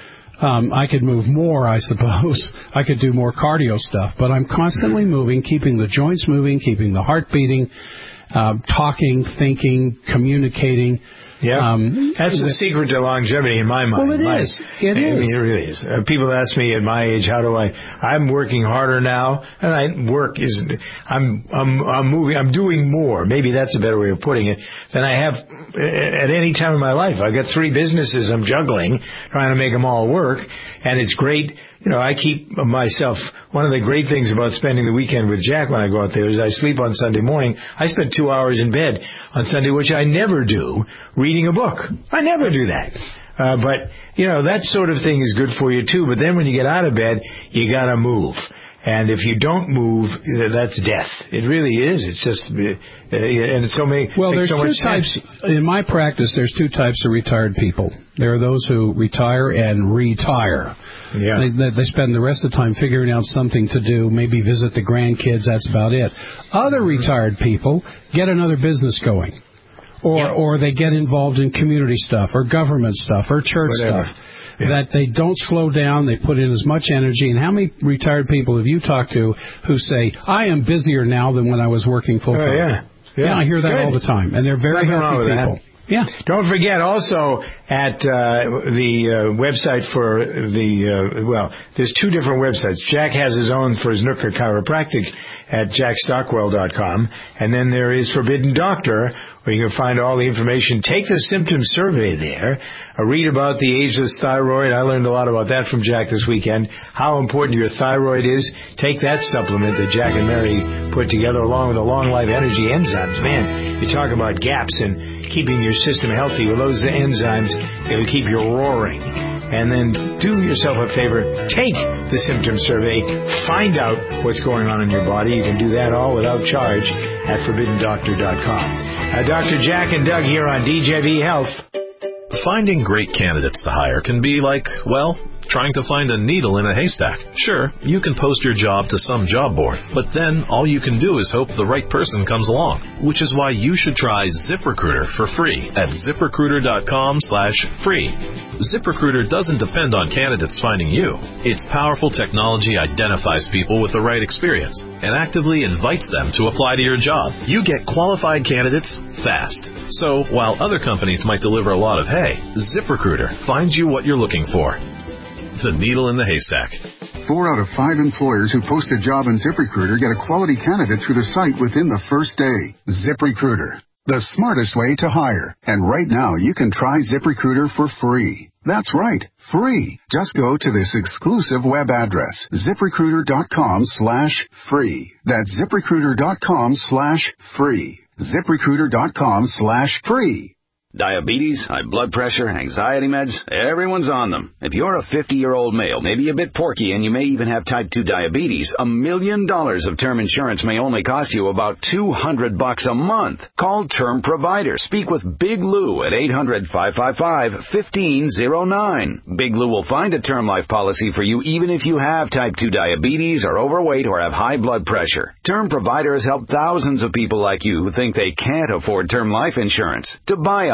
Um, I could move more, I suppose. I could do more cardio stuff, but I'm constantly moving, keeping the joints moving, keeping the heart beating, uh, talking, thinking, communicating. Yeah, um, that's the secret to longevity in my mind. Well, it my, is. It I is. mean, it really is. Uh, people ask me at my age, how do I? I'm working harder now, and I work is. I'm I'm I'm moving. I'm doing more. Maybe that's a better way of putting it than I have at any time in my life. I've got three businesses I'm juggling, trying to make them all work, and it's great. You know, I keep myself, one of the great things about spending the weekend with Jack when I go out there is I sleep on Sunday morning. I spend two hours in bed on Sunday, which I never do, reading a book. I never do that. Uh, but, you know, that sort of thing is good for you, too. But then when you get out of bed, you got to move. And if you don't move, that's death. It really is. It's just, uh, and it's so many. Well, there's so two much types. sense. In my practice, there's two types of retired people. There are those who retire and retire. Yeah. They, they, they spend the rest of the time figuring out something to do, maybe visit the grandkids, that's about it. Other retired people get another business going. Or, yeah. or they get involved in community stuff, or government stuff, or church Whatever. stuff. Yeah. That they don't slow down, they put in as much energy. And how many retired people have you talked to who say, I am busier now than when I was working full time? Oh, yeah. Yeah, yeah, I hear it's that good. all the time. And they're very Nothing wrong happy with people. That. Yeah. Don't forget also at uh, the uh, website for the, uh, well, there's two different websites. Jack has his own for his Nooker Chiropractic at jack stockwell dot com. And then there is Forbidden Doctor, where you can find all the information. Take the symptom survey there. Uh, read about the ageless thyroid. I learned a lot about that from Jack this weekend. How important your thyroid is. Take that supplement that Jack and Mary put together along with the Long Life Energy enzymes. Man, you talk about gaps in keeping your system healthy. With those enzymes, it'll keep you roaring. And then do yourself a favor. Take the symptom survey. Find out what's going on in your body. You can do that all without charge at forbidden doctor dot com. Uh, Doctor Jack and Doug here on D J V Health. Finding great candidates to hire can be like, well, trying to find a needle in a haystack. Sure, you can post your job to some job board, but then all you can do is hope the right person comes along, which is why you should try ZipRecruiter for free at ziprecruiter dot com slash free. ZipRecruiter doesn't depend on candidates finding you. Its powerful technology identifies people with the right experience and actively invites them to apply to your job. You get qualified candidates fast. So while other companies might deliver a lot of hay, ZipRecruiter finds you what you're looking for. The needle in the haystack. Four out of five employers who post a job in ZipRecruiter get a quality candidate through the site within the first day. ZipRecruiter, the smartest way to hire. And right now, you can try ZipRecruiter for free. That's right, free. Just go to this exclusive web address, ziprecruiter dot com slash free. That's ziprecruiter dot com slash free. ziprecruiter dot com slash free. Diabetes, high blood pressure, anxiety meds, everyone's on them. If you're a fifty-year-old male, maybe a bit porky, and you may even have type two diabetes, a million dollars of term insurance may only cost you about two hundred bucks a month. Call Term Provider. Speak with Big Lou at eight hundred, five five five, one five zero nine. Big Lou will find a term life policy for you even if you have type two diabetes, are overweight, or have high blood pressure. Term Provider has helped thousands of people like you who think they can't afford term life insurance to buy a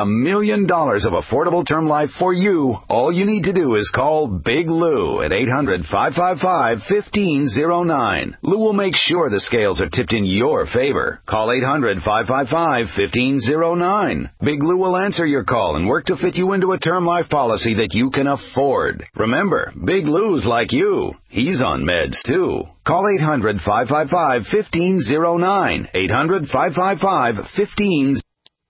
million dollars of affordable term life for you. All you need to do is call Big Lou at eight hundred, five five five, one five zero nine. Lou will make sure the scales are tipped in your favor. Call eight hundred, five five five, one five zero nine. Big Lou will answer your call and work to fit you into a term life policy that you can afford. Remember, Big Lou's like you. He's on meds, too. Call eight hundred, five five five, one five zero nine. eight hundred, five five five, one five zero nine.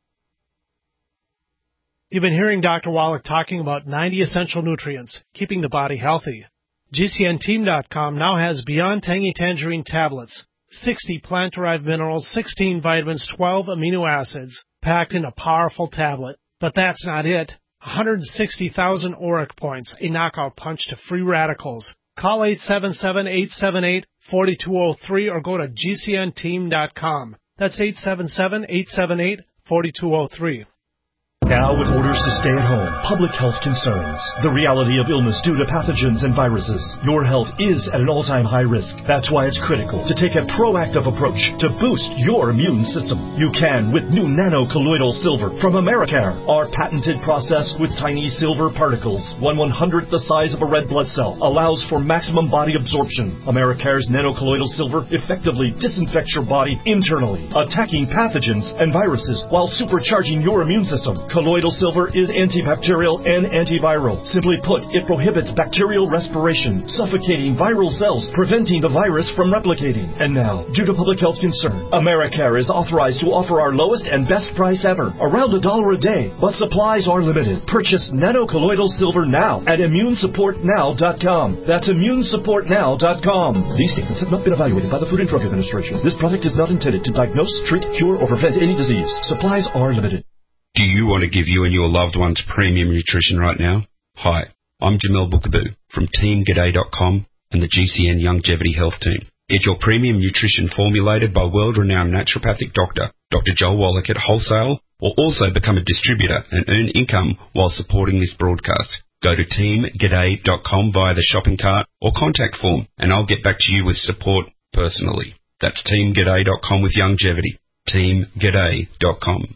You've been hearing Doctor Wallach talking about ninety essential nutrients, keeping the body healthy. G C N team dot com now has Beyond Tangy Tangerine tablets, sixty plant-derived minerals, sixteen vitamins, twelve amino acids, packed in a powerful tablet. But that's not it. one hundred sixty thousand auric points, a knockout punch to free radicals. Call eight seven seven, eight seven eight, four two zero three or go to G C N team dot com. That's eight seven seven, eight seven eight, four two zero three. Now, with orders to stay at home, public health concerns, the reality of illness due to pathogens and viruses, your health is at an all-time high risk. That's why it's critical to take a proactive approach to boost your immune system. You can with new nano-colloidal silver from Americare. Our patented process with tiny silver particles, one one-hundredth the size of a red blood cell, allows for maximum body absorption. Americare's nano-colloidal silver effectively disinfects your body internally, attacking pathogens and viruses while supercharging your immune system. Colloidal silver is antibacterial and antiviral. Simply put, it prohibits bacterial respiration, suffocating viral cells, preventing the virus from replicating. And now, due to public health concern, Americare is authorized to offer our lowest and best price ever, around a dollar a day, but supplies are limited. Purchase nano-colloidal silver now at immune support now dot com. That's immune support now dot com. These statements have not been evaluated by the Food and Drug Administration. This product is not intended to diagnose, treat, cure, or prevent any disease. Supplies are limited. Do you want to give you and your loved ones premium nutrition right now? Hi, I'm Jamel Bookaboo from team g'day dot com and the G C N Longevity Health Team. Get your premium nutrition formulated by world-renowned naturopathic doctor, Doctor Joel Wallach at wholesale, or also become a distributor and earn income while supporting this broadcast. Go to team g'day dot com via the shopping cart or contact form, and I'll get back to you with support personally. That's team g'day dot com with longevity. team g'day dot com.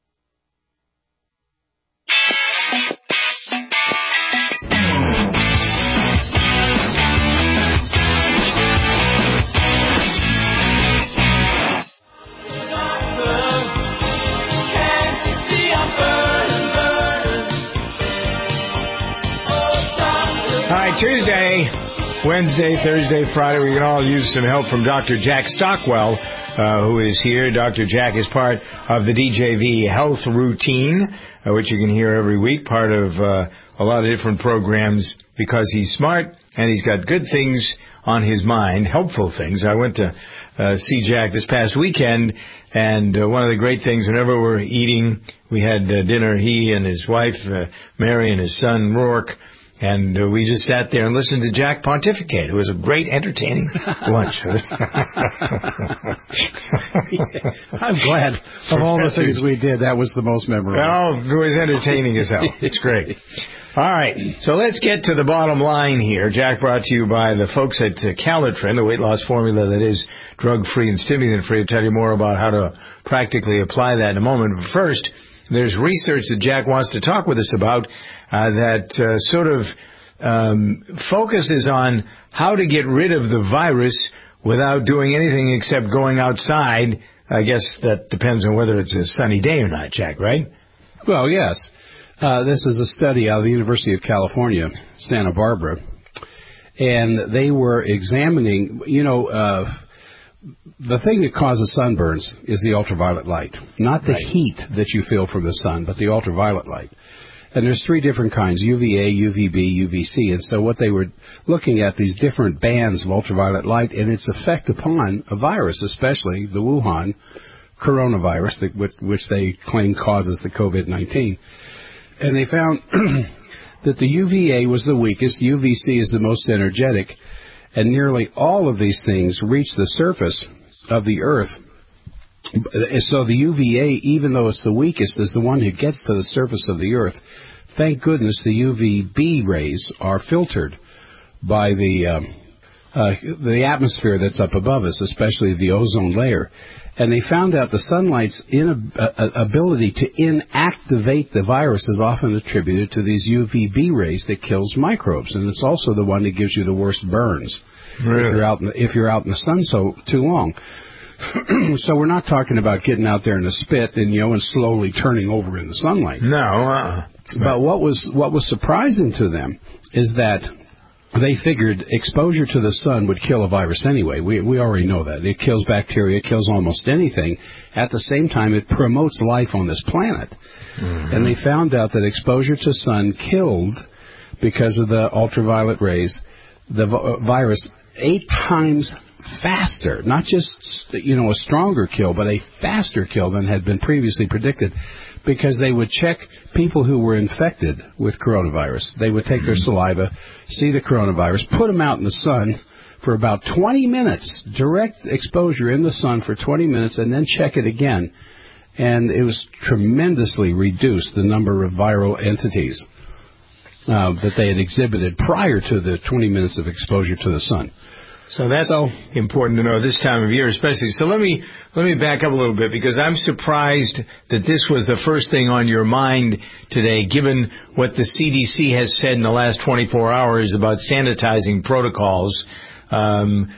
All right, Tuesday, Wednesday, Thursday, Friday, we can all use some help from Doctor Jack Stockwell, uh, who is here. Doctor Jack is part of the D J V Health Routine, uh, which you can hear every week, part of uh, a lot of different programs because he's smart and he's got good things on his mind, helpful things. I went to uh, see Jack this past weekend, and uh, one of the great things, whenever we're eating, we had uh, dinner, he and his wife, uh, Mary, and his son, Rourke, and uh, we just sat there and listened to Jack pontificate. It was a great, entertaining lunch. I'm glad of all the things we did, that was the most memorable. Well, it was entertaining as hell. It's great. All right, so let's get to the bottom line here. Jack, brought to you by the folks at uh, Calitrin, the weight loss formula that is drug-free and stimulant-free. I'll tell you more about how to practically apply that in a moment. But first, there's research that Jack wants to talk with us about uh, that uh, sort of um, focuses on how to get rid of the virus without doing anything except going outside. I guess that depends on whether it's a sunny day or not, Jack, right? Well, yes. Uh, this is a study out of the University of California, Santa Barbara, and they were examining, you know, uh, the thing that causes sunburns is the ultraviolet light, not the right. heat that you feel from the sun, but the ultraviolet light. And there's three different kinds, U V A, U V B, U V C. And so what they were looking at, these different bands of ultraviolet light and its effect upon a virus, especially the Wuhan coronavirus, that, which, which they claim causes the COVID nineteen. And they found that the U V A was the weakest, U V C is the most energetic, and nearly all of these things reach the surface of the Earth. So the U V A, even though it's the weakest, is the one who gets to the surface of the Earth. Thank goodness the U V B rays are filtered by the um, uh, the atmosphere that's up above us, especially the ozone layer. And they found out the sunlight's in, uh, ability to inactivate the virus is often attributed to these U V B rays that kills microbes, and it's also the one that gives you the worst burns really? if you're out in the, if you're out in the sun so too long. So we're not talking about getting out there in the spit and you know and slowly turning over in the sunlight. No. Uh-uh. But what was what was surprising to them is that they figured exposure to the sun would kill a virus anyway. We we already know that. It kills bacteria, it kills almost anything. At the same time, it promotes life on this planet. Mm-hmm. And they found out that exposure to sun killed, because of the ultraviolet rays, the virus eight times faster. Not just, you know, a stronger kill, but a faster kill than had been previously predicted. Because they would check people who were infected with coronavirus. They would take their saliva, see the coronavirus, put them out in the sun for about twenty minutes, direct exposure in the sun for twenty minutes, and then check it again. And it was tremendously reduced, the number of viral entities uh, that they had exhibited prior to the twenty minutes of exposure to the sun. So that's so, important to know this time of year, especially. So let me let me back up a little bit, because I'm surprised that this was the first thing on your mind today, given what the C D C has said in the last twenty-four hours about sanitizing protocols. Um,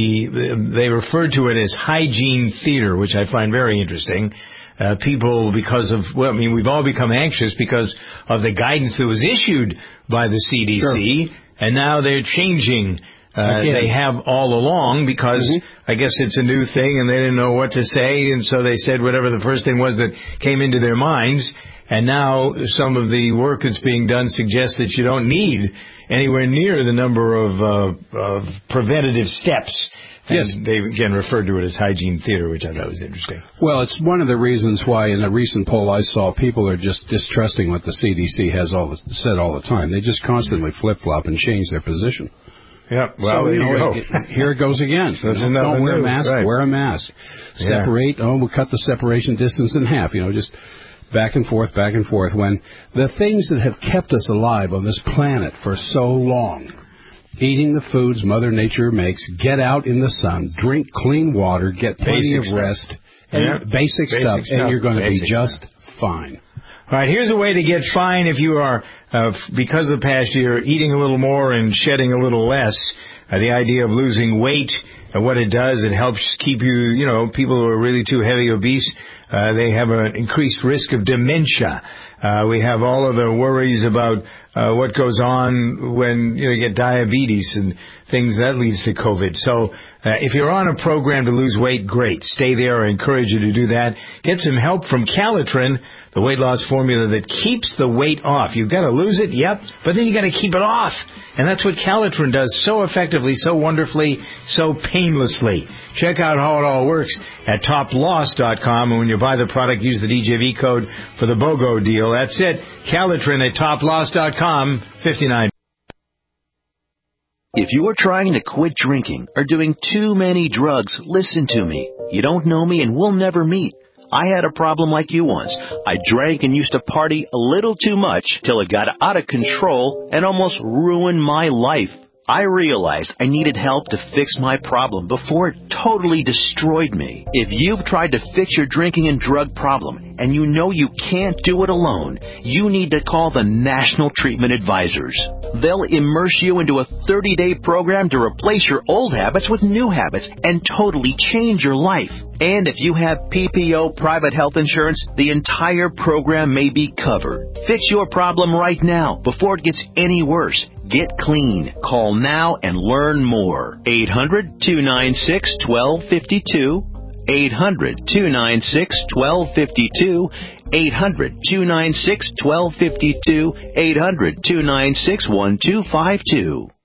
the they referred to it as hygiene theater, which I find very interesting. Uh, people, because of, well, I mean, we've all become anxious because of the guidance that was issued by the C D C, sure. And now they're changing. Uh, they have all along, because mm-hmm. I guess it's a new thing and they didn't know what to say, and so they said whatever the first thing was that came into their minds. And now some of the work that's being done suggests that you don't need anywhere near the number of, uh, of preventative steps. And yes. They, again, referred to it as hygiene theater, which I thought was interesting. Well, it's one of the reasons why in a recent poll I saw people are just distrusting what the C D C has all the, said all the time. They just constantly flip-flop and change their position. Yeah, well, so, there you, you know, go. It, here it goes again. So you know, don't wear a mask, right. Wear a mask. Yeah. Separate, oh, we'll cut the separation distance in half, you know, just back and forth, back and forth. When the things that have kept us alive on this planet for so long, eating the foods Mother Nature makes, get out in the sun, drink clean water, get plenty basic of rest, stuff. and Yeah. basic, basic stuff, stuff, and you're going to be just stuff. fine. All right, here's a way to get fine if you are, uh, because of the past year, eating a little more and shedding a little less. Uh, the idea of losing weight, uh, what it does, it helps keep you, you know, people who are really too heavy, obese, uh, they have an increased risk of dementia. Uh, we have all of the worries about uh, what goes on when, you know, you get diabetes and things that leads to COVID. So uh, if you're on a program to lose weight, great. Stay there. I encourage you to do that. Get some help from Calitrin, the weight loss formula that keeps the weight off. You've got to lose it, yep, but then you got to keep it off. And that's what Calitrin does so effectively, so wonderfully, so painlessly. Check out how it all works at top loss dot com. And when you buy the product, use the D J V code for the BOGO deal. That's it. Calitrin at top loss dot com, fifty-nine. If you are trying to quit drinking or doing too many drugs, listen to me. You don't know me and we'll never meet. I had a problem like you once. I drank and used to party a little too much till it got out of control and almost ruined my life. I realized I needed help to fix my problem before it totally destroyed me. If you've tried to fix your drinking and drug problem and you know you can't do it alone, you need to call the National Treatment Advisors. They'll immerse you into a thirty-day program to replace your old habits with new habits and totally change your life. And if you have P P O private health insurance, the entire program may be covered. Fix your problem right now before it gets any worse. Get clean. Call now and learn more. eight hundred, two nine six, one two five two. eight hundred, two nine six, one two five two. eight hundred, two nine six, one two five two. eight hundred, two nine six, one two five two.